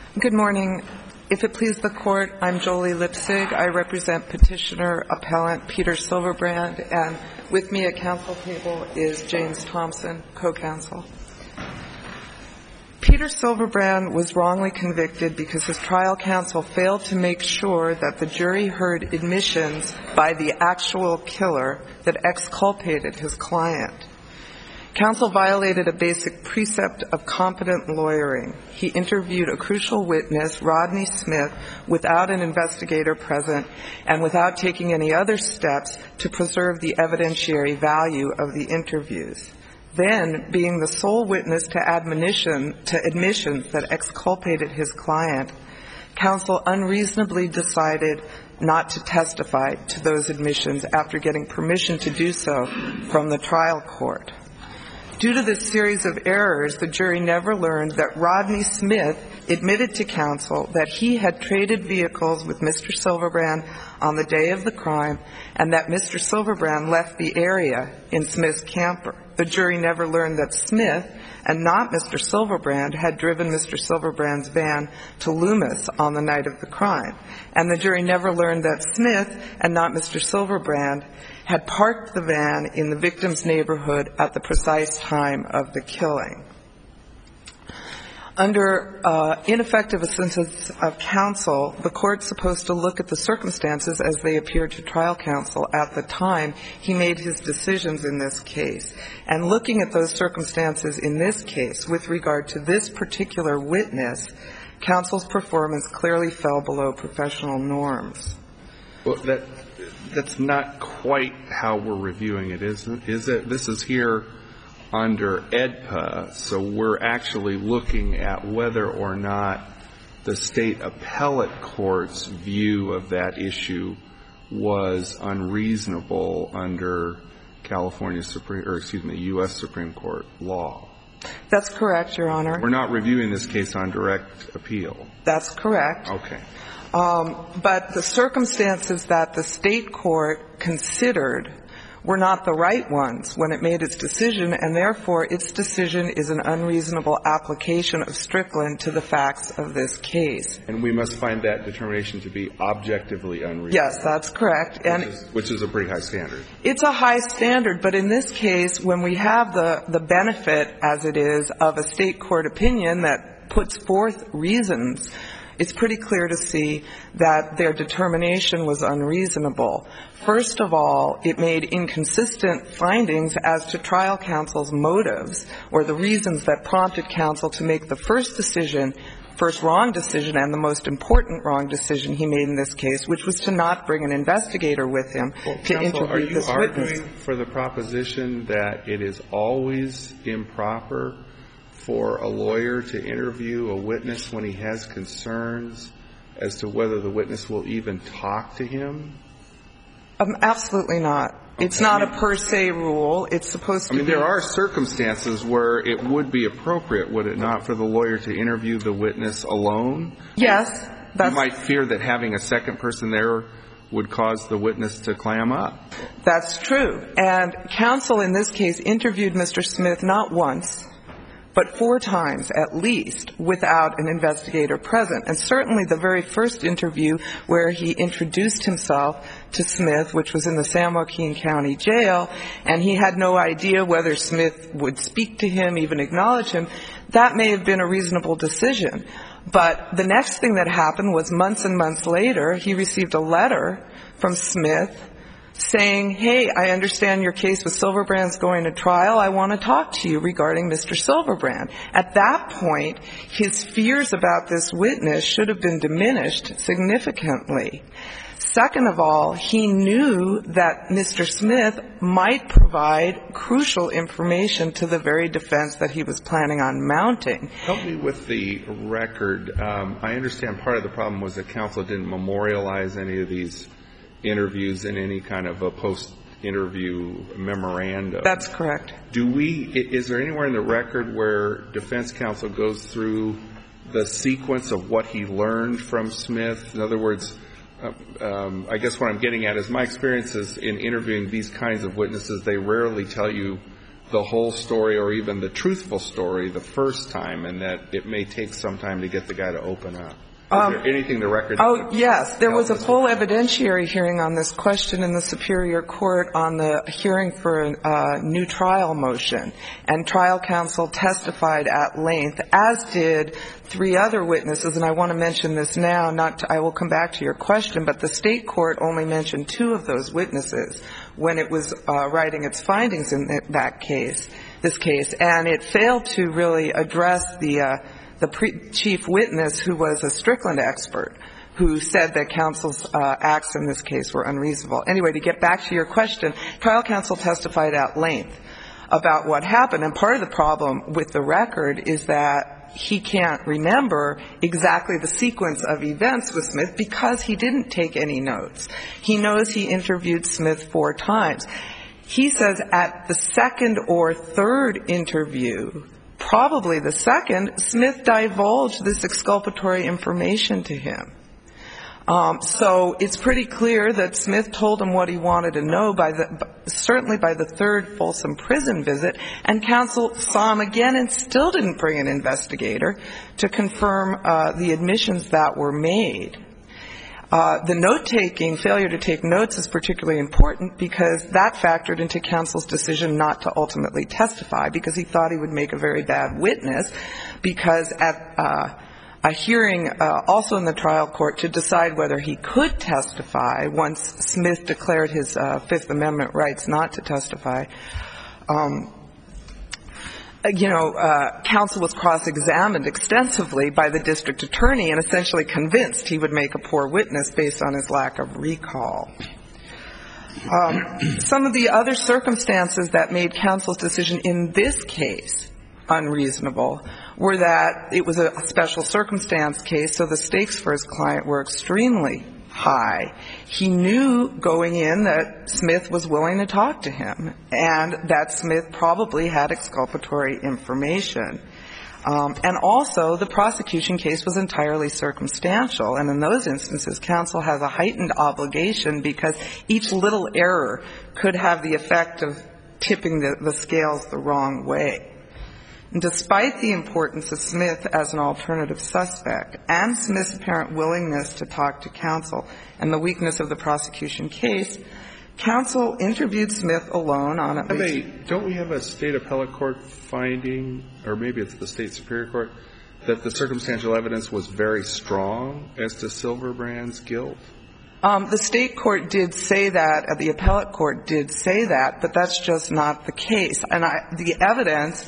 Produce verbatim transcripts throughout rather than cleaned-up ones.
Good morning. If it please the Court, I'm Jolie Lipsig. I represent Petitioner Appellant Peter Silverbrand, and with me at counsel table is James Thompson, co-counsel. Peter Silverbrand was wrongly convicted because his trial counsel failed to make sure that the jury heard admissions by the actual killer that exculpated his client. Counsel violated a basic precept of competent lawyering. He interviewed a crucial witness, Rodney Smith, without an investigator present and without taking any other steps to preserve the evidentiary value of the interviews. Then, being the sole witness to admonition, to admissions that exculpated his client, counsel unreasonably decided not to testify to those admissions after getting permission to do so from the trial court. Due to this series of errors, the jury never learned that Rodney Smith admitted to counsel that he had traded vehicles with Mister Silverbrand on the day of the crime and that Mister Silverbrand left the area in Smith's camper. The jury never learned that Smith and not Mister Silverbrand had driven Mister Silverbrand's van to Loomis on the night of the crime. And the jury never learned that Smith and not Mister Silverbrand had parked the van in the victim's neighborhood at the precise time of the killing. Under uh, ineffective assistance of counsel, the court's supposed to look at the circumstances as they appeared to trial counsel at the time he made his decisions in this case. And looking at those circumstances in this case with regard to this particular witness, counsel's performance clearly fell below professional norms. Well, that that's not quite how we're reviewing it, isn't is it? This is here under E D P A, so we're actually looking at whether or not the state appellate court's view of that issue was unreasonable under California Supreme, or excuse me, U S Supreme Court law. That's correct, Your Honor. We're not reviewing this case on direct appeal. That's correct. Okay. Um, but the circumstances that the state court considered were not the right ones when it made its decision, and therefore its decision is an unreasonable application of Strickland to the facts of this case. And we must find that determination to be objectively unreasonable. Yes, that's correct. And which is, which is a pretty high standard. It's a high standard, but in this case, when we have the, the benefit, as it is, of a state court opinion that puts forth reasons, it's pretty clear to see that their determination was unreasonable. First of all, it made inconsistent findings as to trial counsel's motives or the reasons that prompted counsel to make the first decision, first wrong decision and the most important wrong decision he made in this case, which was to not bring an investigator with him well, to counsel, interview this witness. Are you arguing for the proposition that it is always improper for a lawyer to interview a witness when he has concerns as to whether the witness will even talk to him? Um, absolutely not. Okay. It's not a per se rule. It's supposed to be. I mean, there are circumstances where it would be appropriate, would it not, for the lawyer to interview the witness alone? Yes. That's, you might fear that having a second person there would cause the witness to clam up. That's true. And counsel in this case interviewed Mister Smith not once, but four times at least without an investigator present. And certainly the very first interview where he introduced himself to Smith, which was in the San Joaquin County Jail, and he had no idea whether Smith would speak to him, even acknowledge him, that may have been a reasonable decision. But the next thing that happened was months and months later, he received a letter from Smith saying, hey, I understand your case with Silverbrand's going to trial. I want to talk to you regarding Mister Silverbrand. At that point, his fears about this witness should have been diminished significantly. Second of all, he knew that Mister Smith might provide crucial information to the very defense that he was planning on mounting. Help me with the record. Um, I understand part of the problem was that counsel didn't memorialize any of these interviews in any kind of a post-interview memorandum. That's correct. Do we, is there anywhere in the record where defense counsel goes through the sequence of what he learned from Smith? In other words, um, I guess what I'm getting at is my experiences in interviewing these kinds of witnesses, they rarely tell you the whole story or even the truthful story the first time, and that it may take some time to get the guy to open up? Is Um, there anything the record? Oh, yes. There was a full evidentiary hearing on this question in the Superior Court on the hearing for a uh, new trial motion. And trial counsel testified at length, as did three other witnesses. And I want to mention this now. Not to, I will come back to your question, but the state court only mentioned two of those witnesses when it was uh, writing its findings in that case, this case. And it failed to really address the uh, the pre- chief witness, who was a Strickland expert, who said that counsel's uh, acts in this case were unreasonable. Anyway, to get back to your question, trial counsel testified at length about what happened. And part of the problem with the record is that he can't remember exactly the sequence of events with Smith because he didn't take any notes. He knows he interviewed Smith four times. He says at the second or third interview, probably the second, Smith divulged this exculpatory information to him. Um, so it's pretty clear that Smith told him what he wanted to know by the, certainly by the third Folsom prison visit, and counsel saw him again and still didn't bring an investigator to confirm uh, the admissions that were made. Uh, the note-taking, failure to take notes, is particularly important because that factored into counsel's decision not to ultimately testify, because he thought he would make a very bad witness, because at uh, a hearing uh, also in the trial court to decide whether he could testify once Smith declared his uh, Fifth Amendment rights not to testify, um, you know, uh, counsel was cross-examined extensively by the district attorney and essentially convinced he would make a poor witness based on his lack of recall. Um, some of the other circumstances that made counsel's decision in this case unreasonable were that it was a special circumstance case, so the stakes for his client were extremely high. He knew going in that Smith was willing to talk to him and that Smith probably had exculpatory information. Um, and also, the prosecution case was entirely circumstantial, and in those instances, counsel has a heightened obligation because each little error could have the effect of tipping the, the scales the wrong way. And despite the importance of Smith as an alternative suspect and Smith's apparent willingness to talk to counsel and the weakness of the prosecution case, counsel interviewed Smith alone on at least... They, don't we have a state appellate court finding, or maybe it's the state superior court, that the circumstantial evidence was very strong as to Silverbrand's guilt? Um, the state court did say that, uh, the appellate court did say that, but that's just not the case. And I, the evidence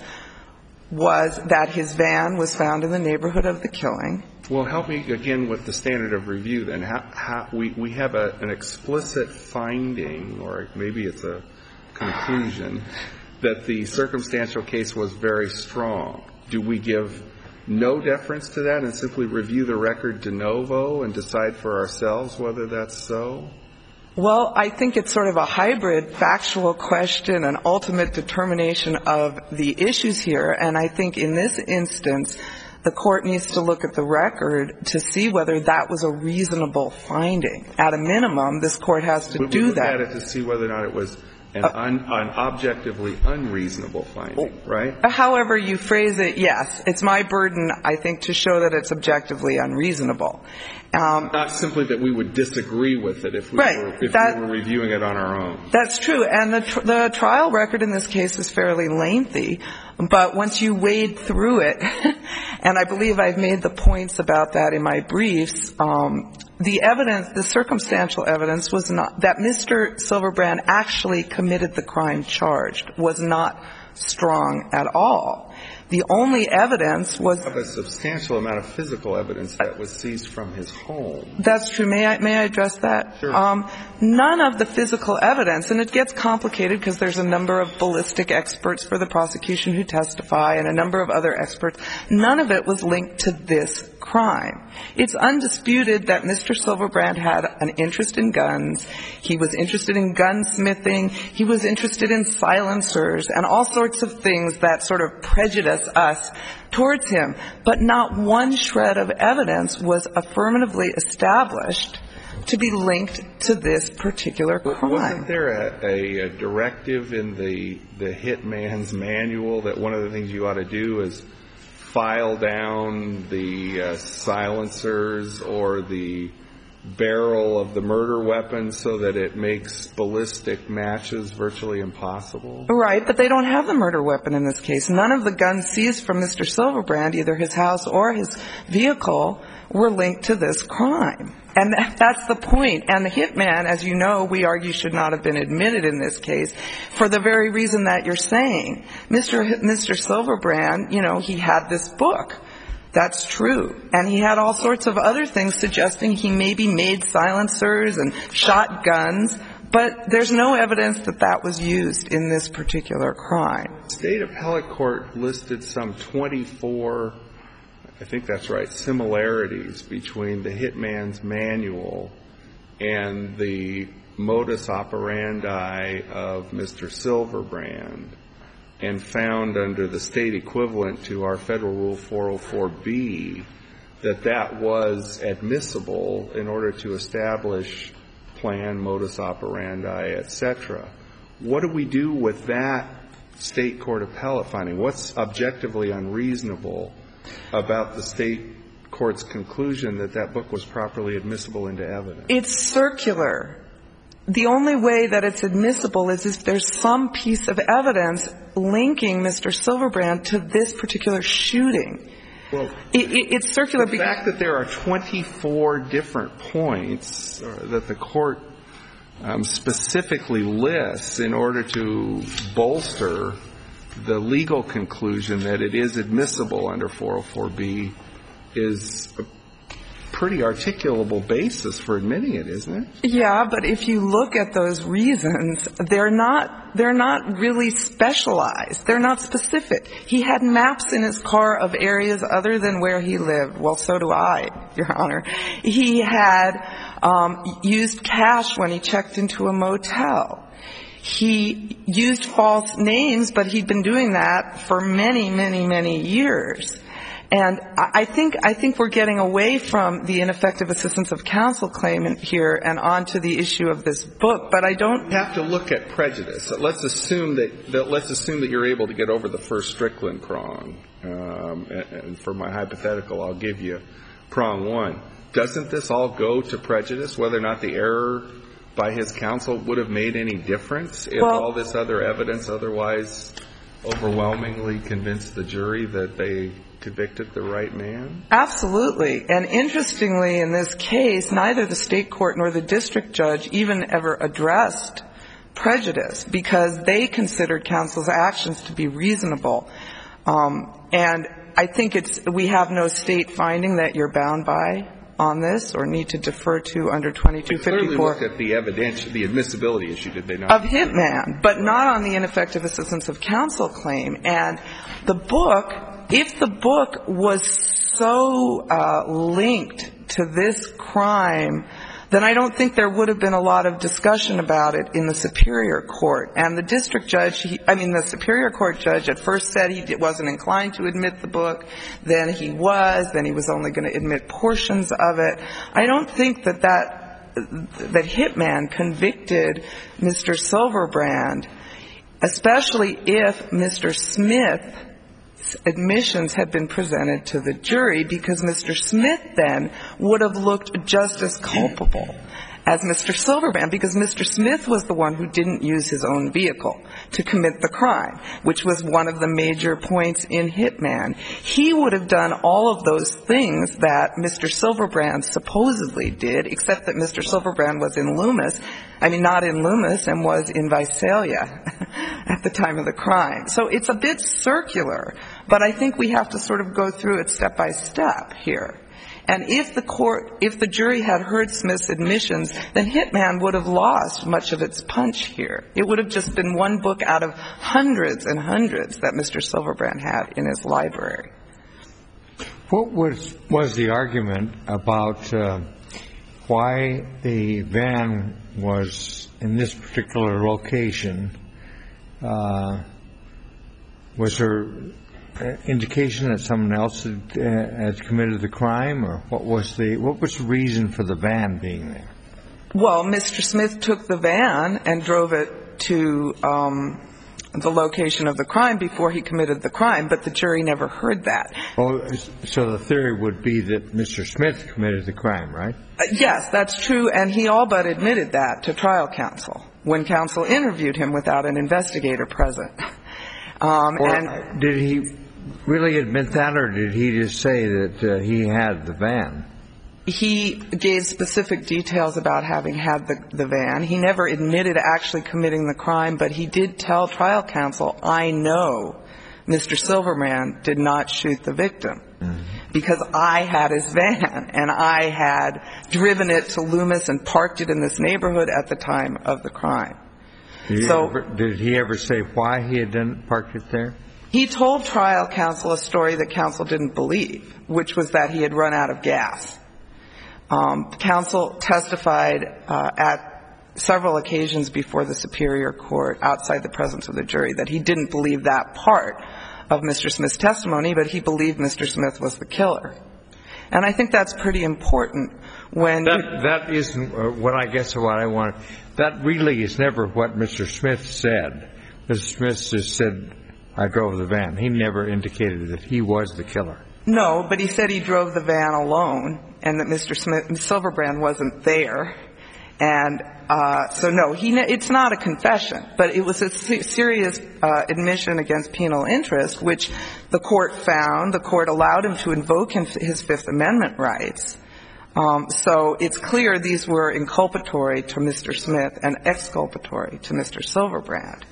was that his van was found in the neighborhood of the killing. Well, help me again with the standard of review then. How, how, we, we have a, an explicit finding, or maybe it's a conclusion, that the circumstantial case was very strong. Do we give no deference to that and simply review the record de novo and decide for ourselves whether that's so? Well, I think it's sort of a hybrid factual question and ultimate determination of the issues here. And I think in this instance, the court needs to look at the record to see whether that was a reasonable finding. At a minimum, this court has to we do look that. At it to see whether or not it was an, un, an objectively unreasonable finding, right? However you phrase it, yes. It's my burden, I think, to show that it's objectively unreasonable. Um, Not simply that we would disagree with it if we, right, were, if that, we were reviewing it on our own. That's true. And the, tr- the trial record in this case is fairly lengthy. But once you wade through it, and I believe I've made the points about that in my briefs, um, the evidence, the circumstantial evidence was not, that Mister Silverbrand actually committed the crime charged was not strong at all. The only evidence was a substantial amount of physical evidence that was seized from his home. That's true. May I may I address that? Sure. Um, none of the physical evidence, and it gets complicated because there's a number of ballistic experts for the prosecution who testify and a number of other experts. None of it was linked to this crime. It's undisputed that Mister Silverbrand had an interest in guns. He was interested in gunsmithing. He was interested in silencers and all sorts of things that sort of prejudice us towards him. But not one shred of evidence was affirmatively established to be linked to this particular crime. Wasn't there a, a, a directive in the, the hitman's manual that one of the things you ought to do is file down the uh, silencers or the barrel of the murder weapon so that it makes ballistic matches virtually impossible? Right, but they don't have the murder weapon in this case. None of the guns seized from Mister Silverbrand, either his house or his vehicle, were linked to this crime. And that's the point. And the hitman, as you know, we argue should not have been admitted in this case for the very reason that you're saying. Mister Mister Silverbrand, you know, he had this book. That's true. And he had all sorts of other things suggesting he maybe made silencers and shotguns, but there's no evidence that that was used in this particular crime. State appellate court listed some twenty-four, I think that's right, similarities between the hitman's manual and the modus operandi of Mister Silverbrand, and found under the state equivalent to our Federal Rule four oh four B that that was admissible in order to establish plan, modus operandi, et cetera. What do we do with that state court appellate finding? What's objectively unreasonable about the state court's conclusion that that book was properly admissible into evidence? It's circular. The only way that it's admissible is if there's some piece of evidence linking Mister Silverbrand to this particular shooting. Well, it, it, it's circular. The fact that there are twenty-four different points that the court um, specifically lists in order to bolster the legal conclusion that it is admissible under four oh four B is a pretty articulable basis for admitting it, isn't it? Yeah, but if you look at those reasons, they're not they're not really specialized. They're not specific. He had maps in his car of areas other than where he lived. Well, so do I, Your Honor. He had um, used cash when he checked into a motel. He used false names, but he'd been doing that for many, many, many years. And I think I think we're getting away from the ineffective assistance of counsel claim here and on to the issue of this book. But I don't you have to look at prejudice. Let's assume that, that let's assume that you're able to get over the first Strickland prong. Um, and, and for my hypothetical, I'll give you prong one. Doesn't this all go to prejudice, whether or not the error by his counsel would have made any difference if well, all this other evidence otherwise overwhelmingly convinced the jury that they convicted the right man? Absolutely. And interestingly, in this case, neither the state court nor the district judge even ever addressed prejudice because they considered counsel's actions to be reasonable. Um, and I think it's we have no state finding that you're bound by on this or need to defer to under twenty-two fifty-four. They clearly looked at the evidence, the admissibility issue, did they not? Of Hitman, but not on the ineffective assistance of counsel claim. And the book, if the book was so uh, linked to this crime, then I don't think there would have been a lot of discussion about it in the Superior Court. And the district judge, he, I mean the Superior Court judge at first said he wasn't inclined to admit the book, then he was, then he was only going to admit portions of it. I don't think that that, that Hitman convicted Mister Silverbrand, especially if Mister Smith admissions had been presented to the jury, because Mister Smith then would have looked just as culpable as Mister Silverbrand, because Mister Smith was the one who didn't use his own vehicle to commit the crime, which was one of the major points in Hitman. He would have done all of those things that Mister Silverbrand supposedly did, except that Mister Silverbrand was in Loomis, I mean not in Loomis, and was in Visalia at the time of the crime. So it's a bit circular, but I think we have to sort of go through it step by step here. And if the court, if the jury had heard Smith's admissions, then Hitman would have lost much of its punch here. It would have just been one book out of hundreds and hundreds that Mister Silverbrand had in his library. What was was the argument about uh, why the van was in this particular location? Uh, was there indication that someone else had, uh, had committed the crime, or what was the what was the reason for the van being there? Well, Mister Smith took the van and drove it to um, the location of the crime before he committed the crime, but the jury never heard that. Oh, so the theory would be that Mister Smith committed the crime, right? Uh, yes, that's true, and he all but admitted that to trial counsel when counsel interviewed him without an investigator present. Um, or and did he really admit that, or did he just say that uh, he had the van? He gave specific details about having had the, the van. He never admitted actually committing the crime, but he did tell trial counsel, I know Mister Silverbrand did not shoot the victim mm-hmm. because I had his van and I had driven it to Loomis and parked it in this neighborhood at the time of the crime. Did he, so, ever, did he ever say why he had done, parked it there? He told trial counsel a story that counsel didn't believe, which was that he had run out of gas. Um, counsel testified uh, at several occasions before the Superior Court outside the presence of the jury that he didn't believe that part of Mister Smith's testimony, but he believed Mister Smith was the killer. And I think that's pretty important when... That, that isn't uh, what I guess what I want. That really is never what Mister Smith said. Mister Smith just said, I drove the van. He never indicated that he was the killer. No, but he said he drove the van alone and that Mister Smith, Silverbrand wasn't there. And uh, so, no, he, it's not a confession, but it was a serious uh, admission against penal interest, which the court found. The court allowed him to invoke his Fifth Amendment rights. Um, so it's clear these were inculpatory to Mister Smith and exculpatory to Mister Silverbrand.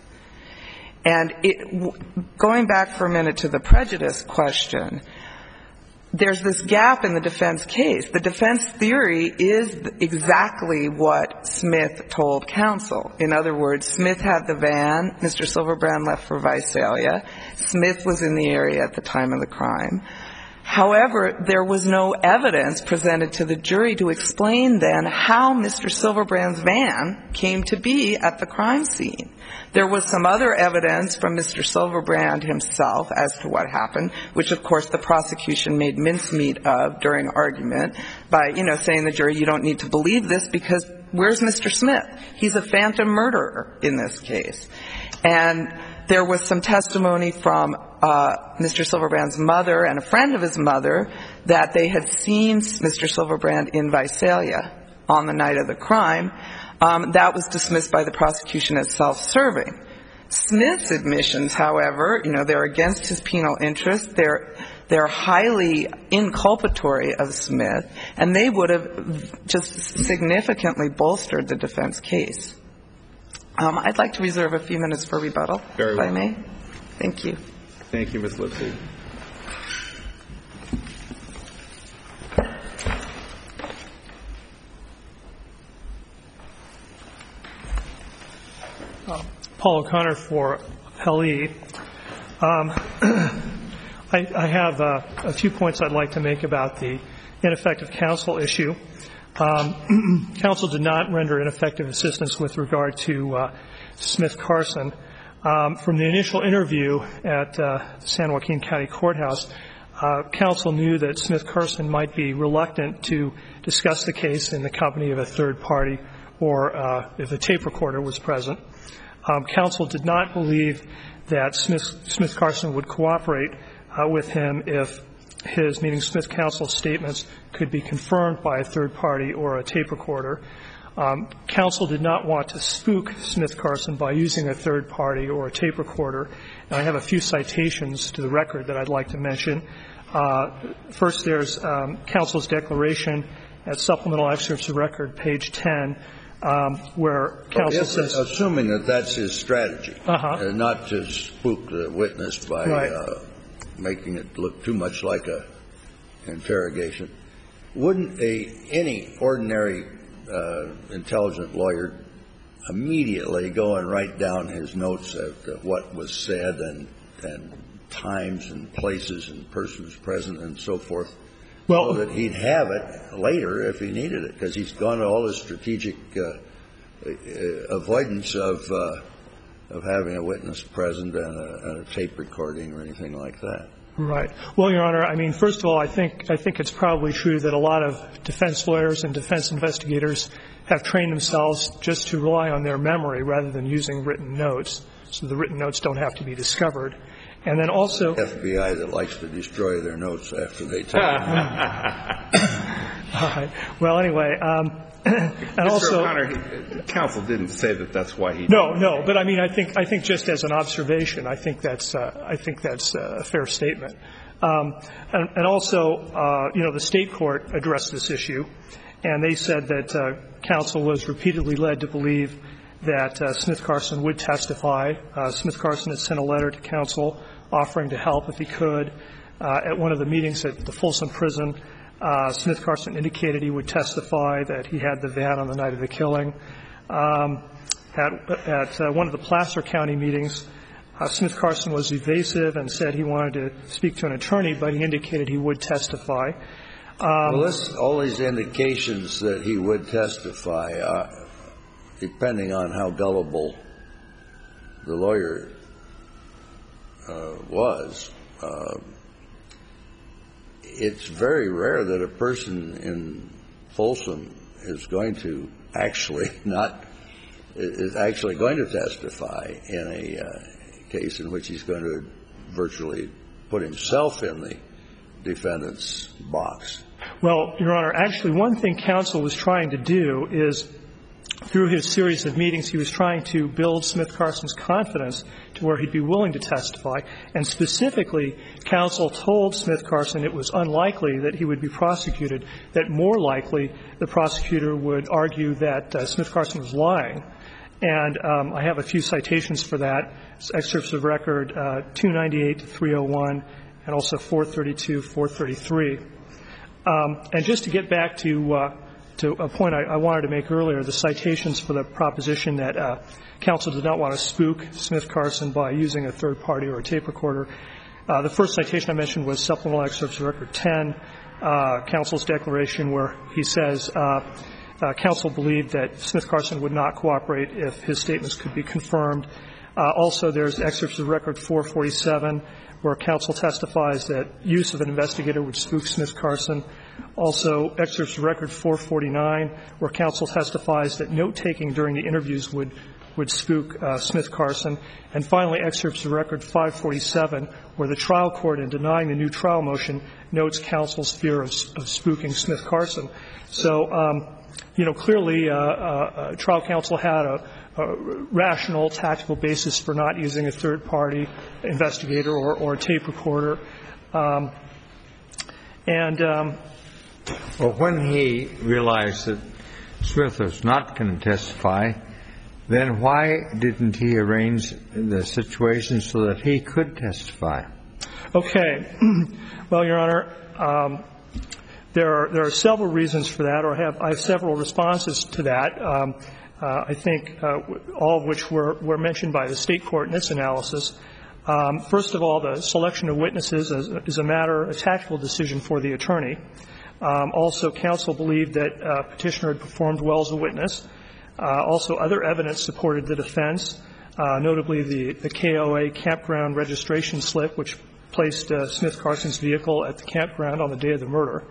And it, going back for a minute to the prejudice question, there's this gap in the defense case. The defense theory is exactly what Smith told counsel. In other words, Smith had the van. Mister Silverbrand left for Visalia. Smith was in the area at the time of the crime. However, there was no evidence presented to the jury to explain then how Mister Silverbrand's van came to be at the crime scene. There was some other evidence from Mister Silverbrand himself as to what happened, which, of course, the prosecution made mincemeat of during argument by, you know, saying to the jury, you don't need to believe this because where's Mister Smith? He's a phantom murderer in this case. And there was some testimony from uh, Mister Silverbrand's mother and a friend of his mother that they had seen Mister Silverbrand in Visalia on the night of the crime. Um, that was dismissed by the prosecution as self-serving. Smith's admissions, however, you know, they're against his penal interest. They're they're highly inculpatory of Smith, and they would have just significantly bolstered the defense case. Um, I'd like to reserve a few minutes for rebuttal, Very if well. I may. Thank you. Thank you, Miz Lipsey. Uh, Paul O'Connor for L E. Um, I, I have uh, a few points I'd like to make about the ineffective counsel issue. Um, counsel did not render ineffective assistance with regard to uh, Smith Carson. Um, from the initial interview at uh, San Joaquin County Courthouse, uh, counsel knew that Smith Carson might be reluctant to discuss the case in the company of a third party or uh, if a tape recorder was present. Um, counsel did not believe that Smith, Smith Carson would cooperate uh, with him if his, meaning Smith counsel's statements, could be confirmed by a third party or a tape recorder. Um, counsel did not want to spook Smith Carson by using a third party or a tape recorder. And I have a few citations to the record that I'd like to mention. Uh, first, there's um, counsel's declaration at supplemental excerpts of record, page ten, um, where counsel well, says, assuming that that's his strategy, uh-huh. uh, not to spook the witness by right. uh, making it look too much like a interrogation, wouldn't a any ordinary uh, intelligent lawyer immediately go and write down his notes of what was said and and times and places and persons present and so forth, well, so that he'd have it later if he needed it, because he's gone to all this strategic uh, uh, avoidance of uh, of having a witness present and a, and a tape recording or anything like that. Right. Well, Your Honor, I mean, first of all, I think I think it's probably true that a lot of defense lawyers and defense investigators have trained themselves just to rely on their memory rather than using written notes, so the written notes don't have to be discovered. And then also F B I that likes to destroy their notes after they take them. All right. Well, anyway, um, and Mister also, O'Connor, counsel didn't say that that's why he. No, no. But I mean, I think I think just as an observation, I think that's uh, I think that's a fair statement. Um, and, and also, uh, you know, the state court addressed this issue, and they said that uh, counsel was repeatedly led to believe that uh, Smith Carson would testify. Uh, Smith Carson had sent a letter to counsel offering to help if he could. Uh, at one of the meetings at the Folsom Prison, uh, Smith Carson indicated he would testify that he had the van on the night of the killing. Um, at at uh, one of the Placer County meetings, uh, Smith Carson was evasive and said he wanted to speak to an attorney, but he indicated he would testify. Um, Well, this, all these indications that he would testify, uh, depending on how gullible the lawyer uh, was, uh, it's very rare that a person in Folsom is going to actually not is actually going to testify in a uh, case in which he's going to virtually put himself in the defendant's box. Well, Your Honor, actually one thing counsel was trying to do is, through his series of meetings, he was trying to build Smith Carson's confidence to where he'd be willing to testify. And specifically, counsel told Smith Carson it was unlikely that he would be prosecuted, that more likely the prosecutor would argue that uh, Smith Carson was lying. And um, I have a few citations for that. It's excerpts of record uh, two ninety-eight to three oh one and also four thirty-two, four thirty-three. Um, and just to get back to uh, to a point I, I wanted to make earlier, the citations for the proposition that uh, counsel did not want to spook Smith Carson by using a third party or a tape recorder. Uh, the first citation I mentioned was supplemental excerpts of record ten, uh, counsel's declaration where he says uh, uh, counsel believed that Smith Carson would not cooperate if his statements could be confirmed. Uh, also, there's excerpts of record four forty-seven where counsel testifies that use of an investigator would spook Smith Carson. Also, excerpts of record four forty-nine, where counsel testifies that note-taking during the interviews would would spook uh, Smith Carson. And finally, excerpts of record five forty-seven, where the trial court, in denying the new trial motion, notes counsel's fear of, of spooking Smith Carson. So, um, you know, clearly, uh, uh, trial counsel had a, a rational, tactical basis for not using a third-party investigator or, or a tape recorder. Um, and um, Well, when he realized that Smith was not going to testify, then why didn't he arrange the situation so that he could testify? Okay. Well, Your Honor, um, there are there are several reasons for that, or I have I have several responses to that. Um, uh, I think uh, all of which were were mentioned by the state court in its analysis. Um, first of all, the selection of witnesses is, is a matter, a tactical decision for the attorney. Um, also, counsel believed that uh, petitioner had performed well as a witness. Uh, also, other evidence supported the defense, uh, notably the, the K O A campground registration slip, which placed uh, Smith Carson's vehicle at the campground on the day of the murder.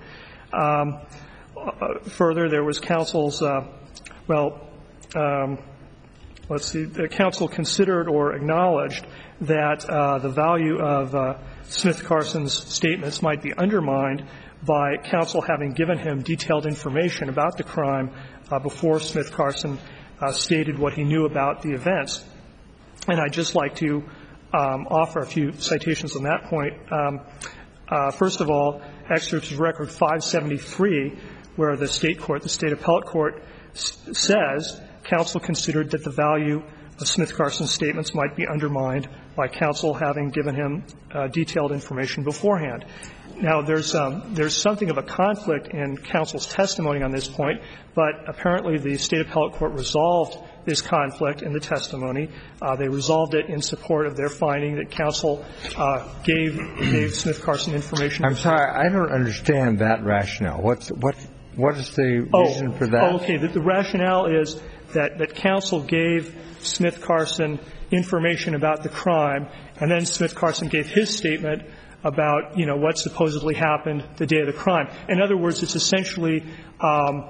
Um, uh, further, there was counsel's, uh, well, um, let's see, the counsel considered or acknowledged that uh, the value of uh, Smith Carson's statements might be undermined by counsel having given him detailed information about the crime uh, before Smith Carson uh, stated what he knew about the events. And I'd just like to um, offer a few citations on that point. Um, uh, first of all, excerpts of record five seventy-three, where the state court, the state appellate court, s- says counsel considered that the value of Smith Carson's statements might be undermined by counsel having given him uh, detailed information beforehand. Now, there's um, there's something of a conflict in counsel's testimony on this point, but apparently the state appellate court resolved this conflict in the testimony. Uh, they resolved it in support of their finding that counsel uh, gave gave Smith Carson information. I'm sorry, I don't understand that rationale. What's what what is the oh, reason for that? Oh, okay. The, the rationale is that that counsel gave Smith Carson information about the crime, and then Smith Carson gave his statement about, you know, what supposedly happened the day of the crime. In other words, it's essentially um,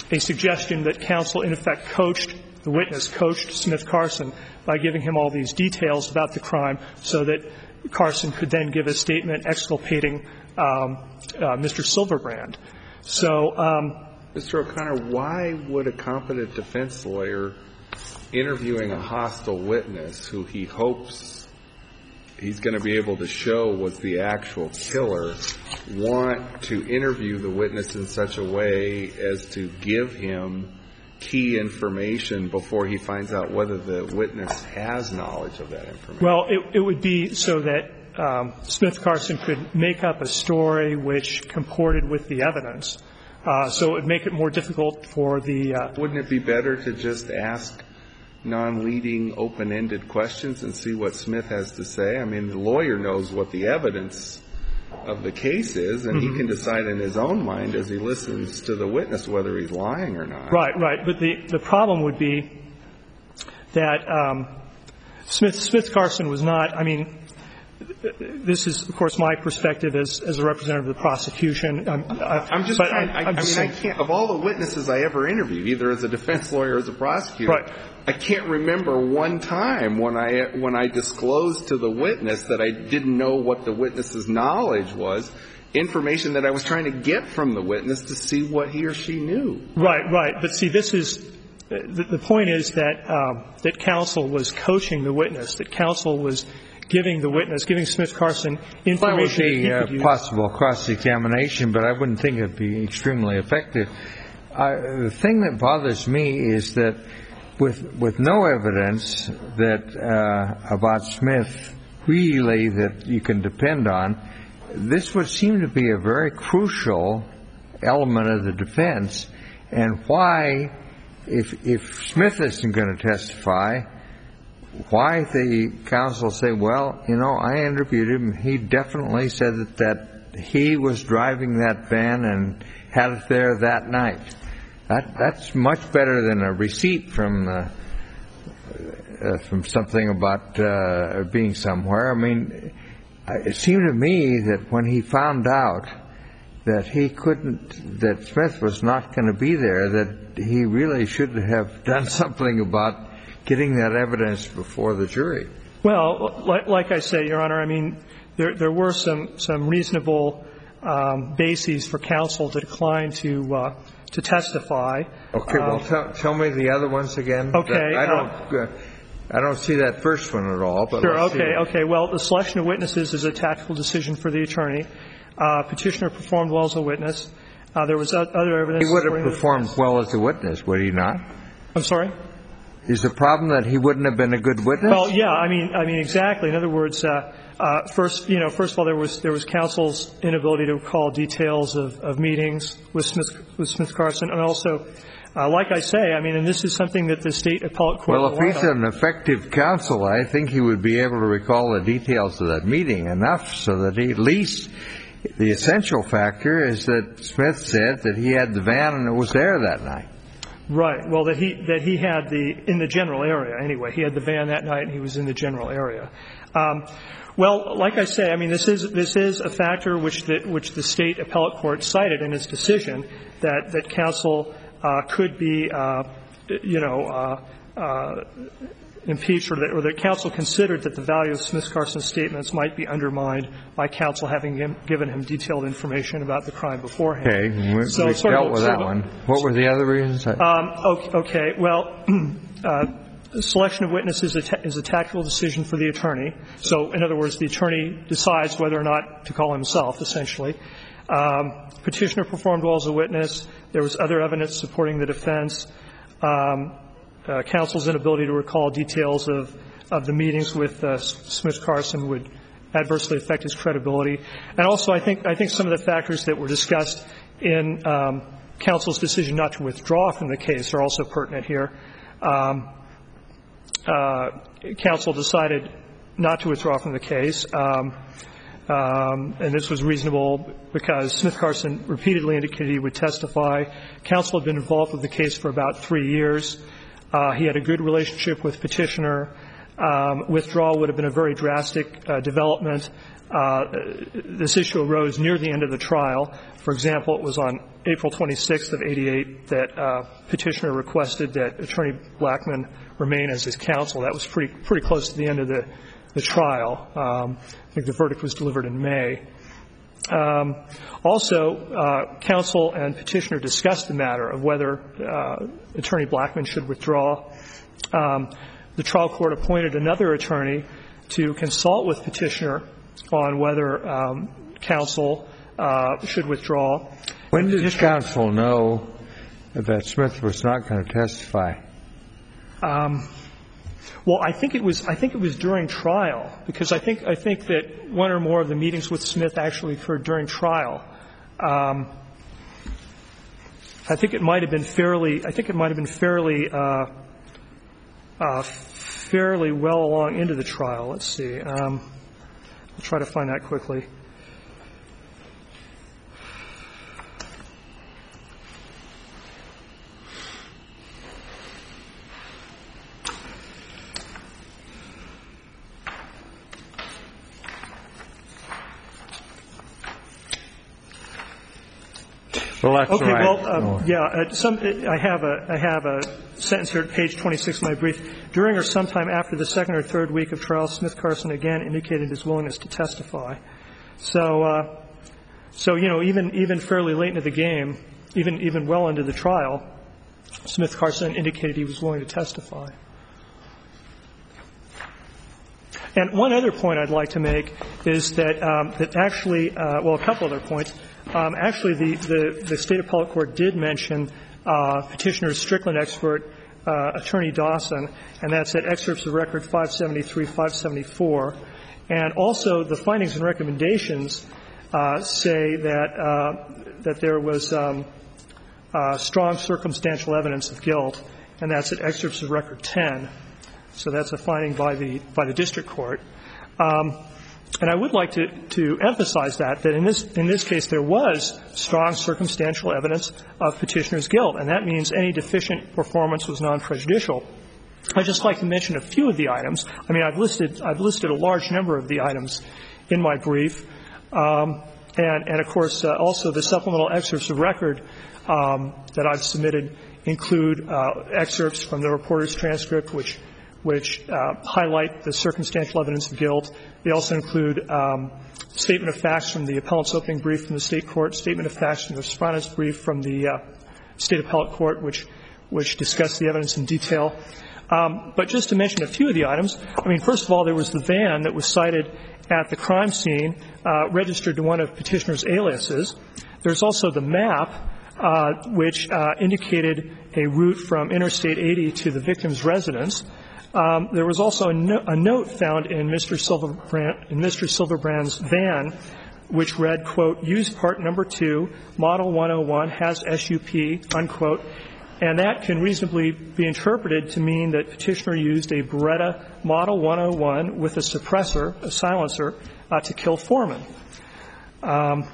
a suggestion that counsel, in effect, coached the witness, coached Smith Carson by giving him all these details about the crime so that Carson could then give a statement exculpating um, uh, Mister Silverbrand. So, um, Mister O'Connor, why would a competent defense lawyer interviewing a hostile witness who he hopes he's going to be able to show was the actual killer want to interview the witness in such a way as to give him key information before he finds out whether the witness has knowledge of that information? Well, it, it would be so that um, Smith Carson could make up a story which comported with the evidence. Uh, so it would make it more difficult for the uh, Wouldn't it be better to just ask non-leading, open-ended questions and see what Smith has to say? I mean, the lawyer knows what the evidence of the case is, and mm-hmm. he can decide in his own mind as he listens to the witness whether he's lying or not. Right, right. But the, the problem would be that um, Smith, Smith Carson was not, I mean, this is, of course, my perspective as, as a representative of the prosecution. I'm, I, I'm just trying, I, I, I mean, I can't, of all the witnesses I ever interviewed, either as a defense lawyer or as a prosecutor, right. I can't remember one time when I, when I disclosed to the witness that I didn't know what the witness's knowledge was, information that I was trying to get from the witness to see what he or she knew. Right, right. But see, this is, the, the point is that, um, that counsel was coaching the witness, that counsel was giving the witness, giving Smith Carson information. That would be uh, possible cross-examination, but I wouldn't think it would be extremely effective. Uh, the thing that bothers me is that with with no evidence that uh, about Smith really that you can depend on, this would seem to be a very crucial element of the defense. And why, if if Smith isn't going to testify, why the counsel say, well, you know, I interviewed him. He definitely said that, that he was driving that van and had it there that night. That that's much better than a receipt from uh, uh, from something about uh, being somewhere. I mean, it seemed to me that when he found out that he couldn't, that Smith was not going to be there, that he really should have done something about getting that evidence before the jury. Well, like, like I say, Your Honor, I mean, there, there were some, some reasonable um, bases for counsel to decline to uh, to testify. Okay, well, um, tell, tell me the other ones again. Okay. I don't, uh, I don't see that first one at all. But sure, let's okay, see. okay. Well, the selection of witnesses is a tactical decision for the attorney. Uh, petitioner performed well as a witness. Uh, there was other evidence. He would have performed well as a witness, would he not? I'm sorry? Is the problem that he wouldn't have been a good witness? Well, yeah, I mean, I mean, exactly. In other words, uh, uh, first, you know, first of all, there was there was counsel's inability to recall details of, of meetings with Smith with Smith Carson, and also, uh, like I say, I mean, and this is something that the state appellate court. Well, if he's on. an effective counsel, I think he would be able to recall the details of that meeting enough so that he at least. The essential factor is that Smith said that he had the van and it was there that night. Right. Well, that he that he had the in the general area anyway. He had the van that night and he was in the general area. Um, well, like I say, I mean this is this is a factor which the which the state appellate court cited in its decision that that counsel uh, could be uh, you know uh, uh, impeached or that or that counsel considered that the value of Smith Carson's statements might be undermined by counsel having him, given him detailed information about the crime beforehand. Okay, we, so we sort dealt of, with sort that of, one. What were the other reasons? Um, okay, okay, well, uh, selection of witnesses is a, is a tactical decision for the attorney. So, in other words, the attorney decides whether or not to call himself, essentially. Um, petitioner performed well as a witness. There was other evidence supporting the defense. Um, Uh, counsel's inability to recall details of, of the meetings with uh, Smith Carson would adversely affect his credibility. And also, I think I think some of the factors that were discussed in um, counsel's decision not to withdraw from the case are also pertinent here. Um, uh, counsel decided not to withdraw from the case, um, um, and this was reasonable because Smith Carson repeatedly indicated he would testify. Counsel had been involved with the case for about three years. Uh, he had a good relationship with petitioner. Um, withdrawal would have been a very drastic uh, development. Uh, this issue arose near the end of the trial. For example, it was on April twenty-sixth of eighty-eight that uh, petitioner requested that Attorney Blackman remain as his counsel. That was pretty pretty close to the end of the, the trial. Um, I think the verdict was delivered in May. Um, also, uh, counsel and petitioner discussed the matter of whether uh, Attorney Blackman should withdraw. Um, the trial court appointed another attorney to consult with petitioner on whether um, counsel uh, should withdraw. When did counsel know that Smith was not going to testify? Um, well, I think it was I think it was during trial, because I think I think that one or more of the meetings with Smith actually occurred during trial. Um, I think it might have been fairly I think it might have been fairly uh, uh, fairly well along into the trial. Let's see. Um, I'll try to find that quickly. Well, that's okay, right. well, uh, oh. yeah, uh, some, I have a I have a sentence here at page twenty-six of my brief. During or sometime after the second or third week of trial, Smith Carson again indicated his willingness to testify. So, uh, so you know, even even fairly late into the game, even even well into the trial, Smith Carson indicated he was willing to testify. And one other point I'd like to make is that um, that actually, uh, well, a couple other points. Um, actually, the, the, the State Appellate Court did mention uh, Petitioner's Strickland expert, uh, Attorney Dawson, and that's at excerpts of record five seventy-three, five seventy-four. And also, the findings and recommendations uh, say that uh, that there was um, uh, strong circumstantial evidence of guilt, and that's at excerpts of record ten. So that's a finding by the by the district court. Um, And I would like to, to emphasize that, that in this, in this case there was strong circumstantial evidence of petitioner's guilt, and that means any deficient performance was non-prejudicial. I'd just like to mention a few of the items. I mean, I've listed, I've listed a large number of the items in my brief. Um, and, and, of course, uh, also the supplemental excerpts of record um, that I've submitted include uh, excerpts from the reporter's transcript, which which uh, highlight the circumstantial evidence of guilt. They also include um, statement of facts from the appellant's opening brief from the state court, statement of facts from the respondent's brief from the uh, state appellate court, which which discuss the evidence in detail. Um, but just to mention a few of the items, I mean, first of all, there was the van that was cited at the crime scene, uh, registered to one of petitioner's aliases. There's also the map, uh, which uh, indicated a route from Interstate eighty to the victim's residence. Um, there was also a, no- a note found in Mister Silverbrand, in Mister Silverbrand's van, which read, quote, used part number two, model one oh one, has S U P, unquote. And that can reasonably be interpreted to mean that petitioner used a Beretta model one oh one with a suppressor, a silencer, uh, to kill Foreman. Um,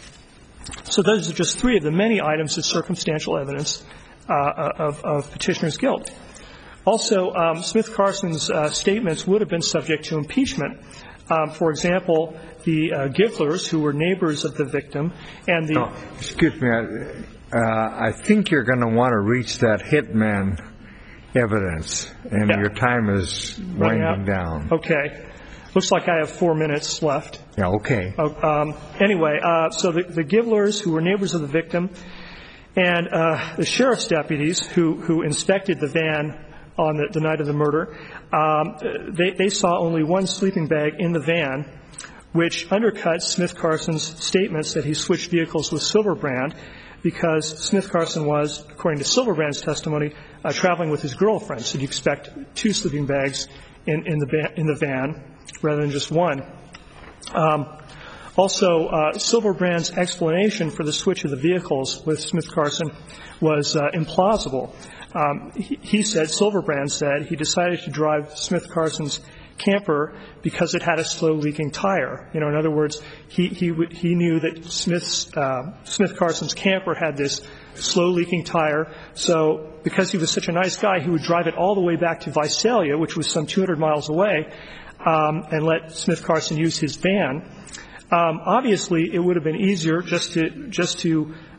so those are just three of the many items of circumstantial evidence uh, of, of petitioner's guilt. Also, um, Smith Carson's uh, statements would have been subject to impeachment. Um, for example, the uh, Giflers, who were neighbors of the victim, and the... Oh, excuse me. I, uh, I think you're going to want to reach that hitman evidence, and yeah. your time is winding down. Okay. Looks like I have four minutes left. Yeah, okay. Uh, um, anyway, uh, so the, the Giflers, who were neighbors of the victim, and uh, the sheriff's deputies who, who inspected the van on the, the night of the murder, um, they, they saw only one sleeping bag in the van, which undercuts Smith Carson's statements that he switched vehicles with Silverbrand, because Smith Carson was, according to Silverbrand's testimony, uh, traveling with his girlfriend. So you'd expect two sleeping bags in, in, the, ba- in the van rather than just one. Um, also, uh, Silverbrand's explanation for the switch of the vehicles with Smith Carson was uh, implausible. Um, he, he said, Silverbrand said, he decided to drive Smith Carson's camper because it had a slow leaking tire. You know, in other words, he he he knew that Smith's uh, Smith Carson's camper had this slow leaking tire. So because he was such a nice guy, he would drive it all the way back to Visalia, which was some two hundred miles away, um, and let Smith Carson use his van. Um, obviously, it would have been easier just to just to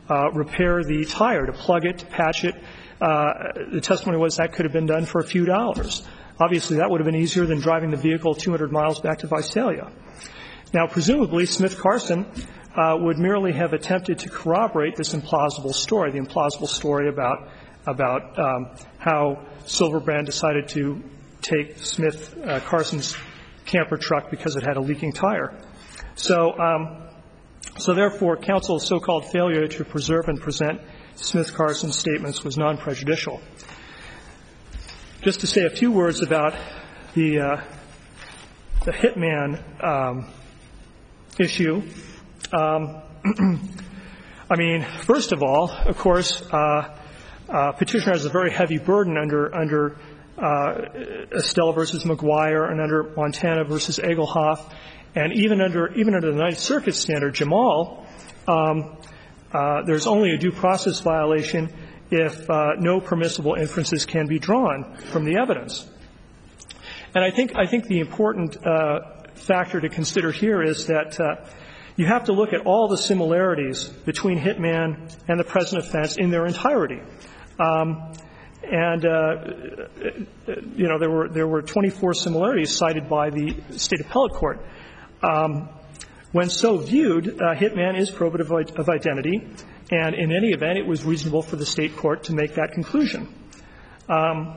uh, repair the tire, to plug it, to patch it. Uh, the testimony was that could have been done for a few dollars. Obviously, that would have been easier than driving the vehicle two hundred miles back to Visalia. Now, presumably, Smith Carson uh, would merely have attempted to corroborate this implausible story, the implausible story about about um, how Silverbrand decided to take Smith uh, Carson's camper truck because it had a leaking tire. So, um, so therefore, counsel's so-called failure to preserve and present Smith Carson's statements was non-prejudicial. Just to say a few words about the uh, the hitman um, issue. Um, I mean, first of all, of course, uh, uh, petitioner has a very heavy burden under under uh, Estella versus McGuire and under Montana versus Egelhoff, and even under even under the Ninth Circuit standard, Jamal. Um, uh, there's only a due process violation if uh, no permissible inferences can be drawn from the evidence. And I think I think the important uh, factor to consider here is that uh, you have to look at all the similarities between Hitman and the present offense in their entirety. Um, and uh, you know there were there were twenty-four similarities cited by the state appellate court. Um, when so viewed, uh, Hitman is probative of identity. And in any event, it was reasonable for the state court to make that conclusion. Um,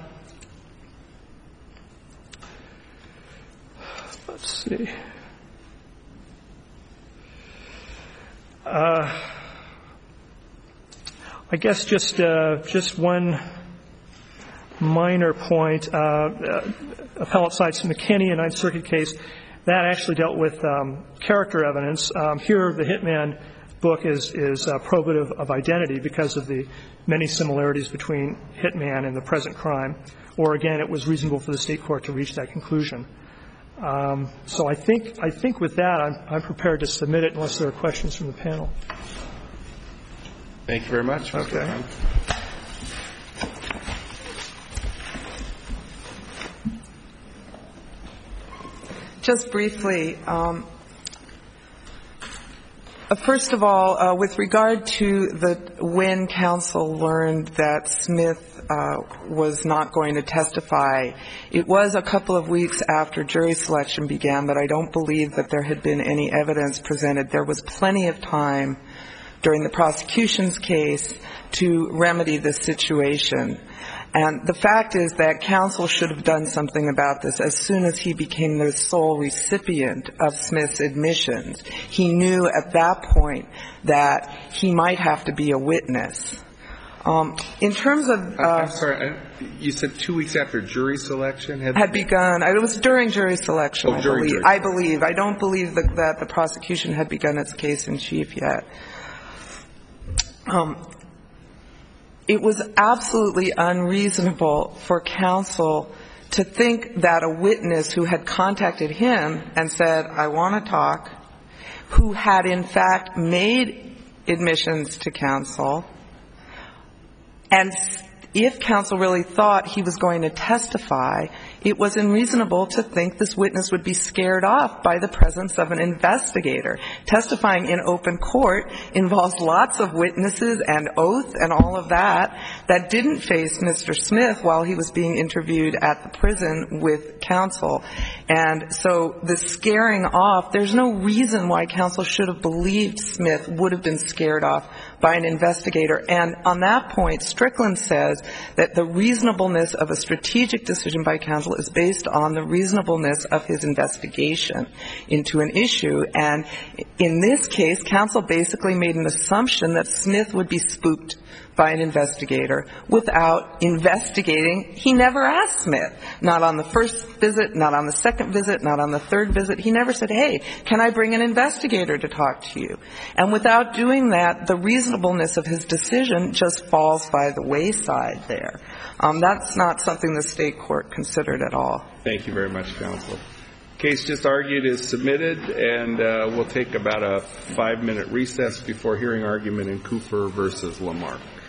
let's see. Uh, I guess just uh, just one minor point. Uh, uh, appellate cites McKinney, a Ninth Circuit case. That actually dealt with um, character evidence. Um, here, the Hitman book is, is uh, probative of identity because of the many similarities between Hitman and the present crime. Or again, it was reasonable for the state court to reach that conclusion. Um, so I think I think with that, I'm, I'm prepared to submit it unless there are questions from the panel. Thank you very much, Mister Okay. Brown. Just briefly, um, first of all, uh, with regard to the when counsel learned that Smith uh, was not going to testify, it was a couple of weeks after jury selection began, but I don't believe that there had been any evidence presented. There was plenty of time during the prosecution's case to remedy the situation. And the fact is that counsel should have done something about this as soon as he became the sole recipient of Smith's admissions. He knew at that point that he might have to be a witness. Um, in terms of... Uh, I'm sorry, I, you said two weeks after jury selection had... Had begun. It was during jury selection, oh, I during believe. Jury. I believe. I don't believe that, that the prosecution had begun its case in chief yet. Um, it was absolutely unreasonable for counsel to think that a witness who had contacted him and said, I want to talk, who had in fact made admissions to counsel, and if counsel really thought he was going to testify, it was unreasonable to think this witness would be scared off by the presence of an investigator. Testifying in open court involves lots of witnesses and oath and all of that that didn't face Mister Smith while he was being interviewed at the prison with counsel. And so the scaring off, there's no reason why counsel should have believed Smith would have been scared off by an investigator. And on that point, Strickland says that the reasonableness of a strategic decision by counsel is based on the reasonableness of his investigation into an issue. And in this case, counsel basically made an assumption that Smith would be spooked by an investigator without investigating. He never asked Smith, not on the first visit, not on the second visit, not on the third visit. He never said, hey, can I bring an investigator to talk to you? And without doing that, the reasonableness of his decision just falls by the wayside there. Um, that's not something the state court considered at all. Thank you very much, counsel. Case just argued is submitted, and uh, we'll take about a five-minute recess before hearing argument in Cooper versus Lamarck.